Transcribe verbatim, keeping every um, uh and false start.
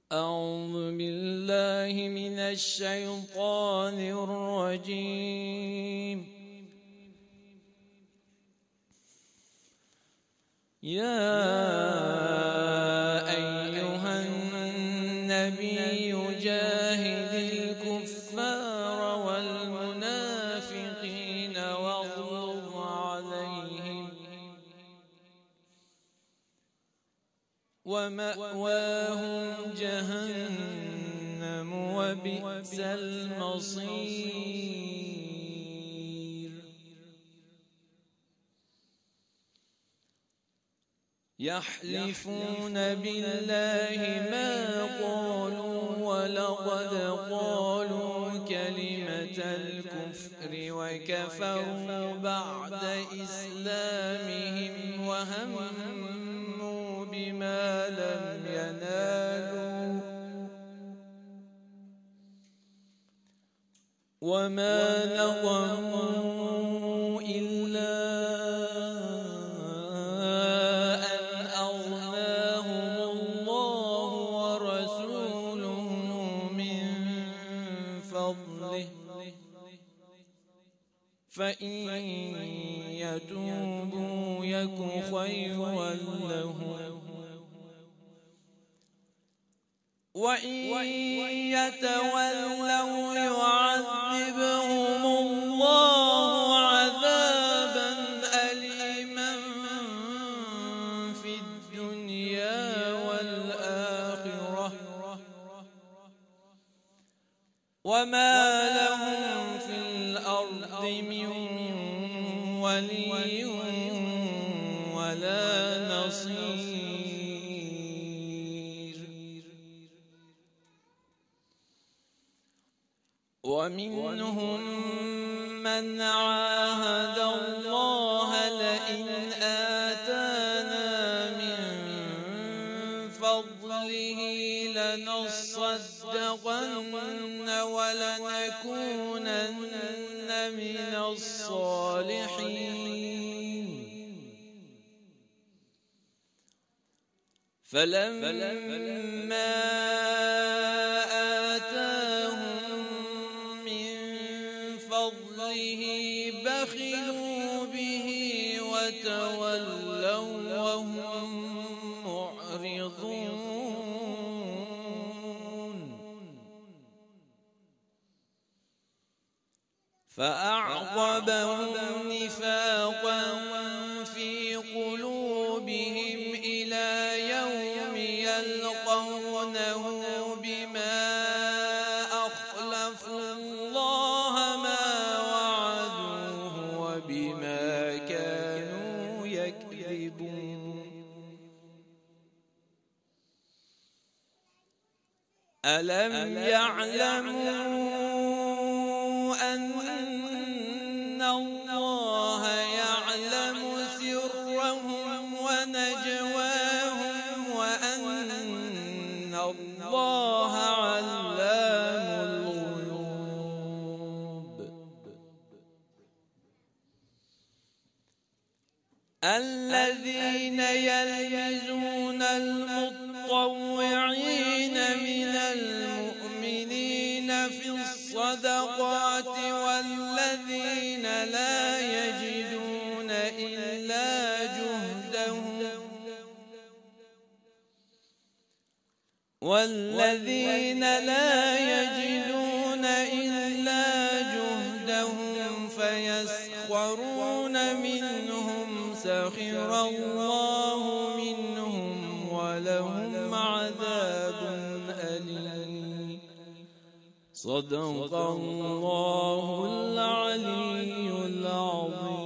أعوذ بالله من الشيطان الرجيم. يا أيها النبي جاهد الكفار والمنافقين واغلظ عليهم ومأواهم جهنم وبئس المصير. يحلفون بالله ما قالوا ولقد قالوا كلمة الكفر وكفروا بعد إسلامهم وهموا بما لم ينالوا وما نقموا إلا أن أغناهم الله ورسوله من فضله فإن يتوبوا يك خيرا لهم وإن يتولوا يعذبهم الله عذابا أليما في الدنيا والآخرة وما لهم في الأرض من ولي ولا نصير. ومنهم من عاهد الله لئن آتانا من فضله لنصدقن ولنكونن من الصالحين فلما بخلوا به وتولوا وهم معرضون فأعقبهم نفاقا في قلوبهم إلى يوم يلقونه بما أخلفوا الله ما بما كانوا يكذبون. ألم يعلموا أن الله يعلم سرهم ونجواهم وأن الله علام الغيوب. الذين يلمزون المطوعين من المؤمنين في الصدقات والذين لا يجدون إلا جهدهم والذين لا يجدون إلا جهدهم فيسخرون منهم سخر الله منهم ولهم عذاب أليم. صدق الله العلي العظيم.